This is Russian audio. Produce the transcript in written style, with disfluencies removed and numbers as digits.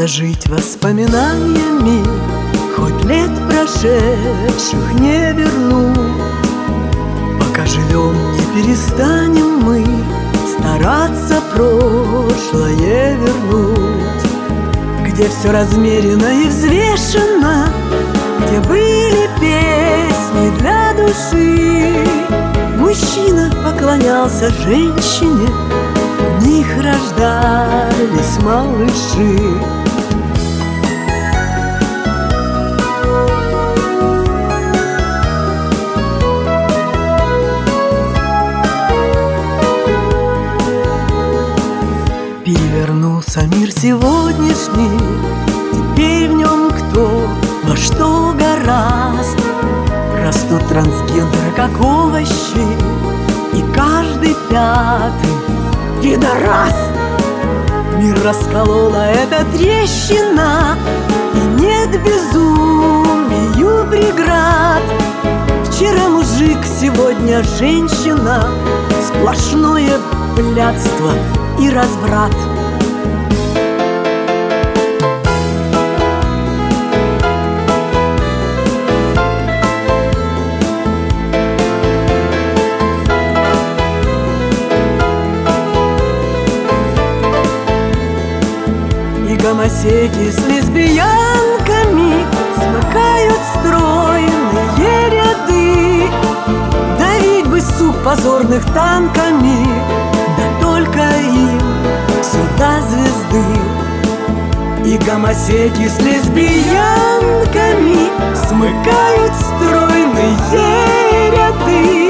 жить воспоминаниями, хоть лет прошедших не вернуть. Пока живем, не перестанем мы стараться прошлое вернуть, где все размерено и взвешено, где были песни для души. Мужчина поклонялся женщине, в них рождались малыши. Перевернулся мир сегодняшний, теперь в нем кто во что гораст. Растут трансгендеры, как овощи, и каждый пятый пидораст. Мир расколола эта трещина, и нет безумию преград. Вчера мужик, сегодня женщина, сплошное блядство и разврат. И гомосеки с лесбиянками смыкают стройные ряды. Давить бы сук позорных танками, да только им сюда звезды. И гомосеки с лесбиянками смыкают стройные ряды.